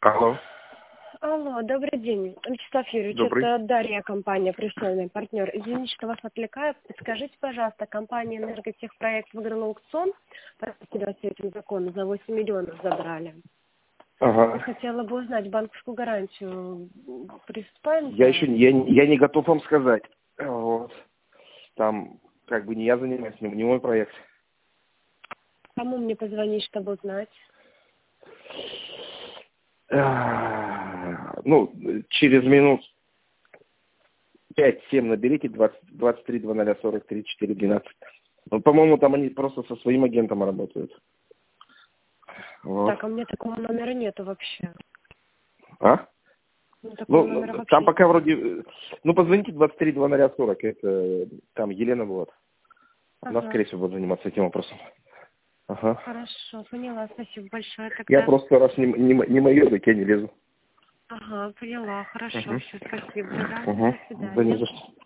Алло, Алло, добрый день. Вячеслав Юрьевич, добрый. это Дарья, компания «Престольный партнер». Извините, что вас отвлекаю. Подскажите, пожалуйста, компания «Энерготехпроект» выиграла аукцион по этому закону, за 8 миллионов забрали. Я Ага. хотела бы узнать банковскую гарантию. Приступаем? Я не готов вам сказать. Вот. Там как бы не я занимаюсь, не мой проект. Кому мне позвонить, чтобы узнать? Ну, через минут 5-7 наберите 23 00 43 4 12. Ну, по-моему, там они просто со своим агентом работают. Вот. Так, а у меня такого номера нету вообще. А? Такого номера вообще Там пока нет. вроде... Ну, позвоните 23 00 40. Это там Елена вот. Она, Ага. скорее всего, будет заниматься этим вопросом. Ага. Хорошо, поняла. Спасибо большое. Я Тогда... просто раз не мое, так я не лезу. Ага, поняла. Хорошо, Угу. все, спасибо. Тогда Угу. до Да не свидания. за что.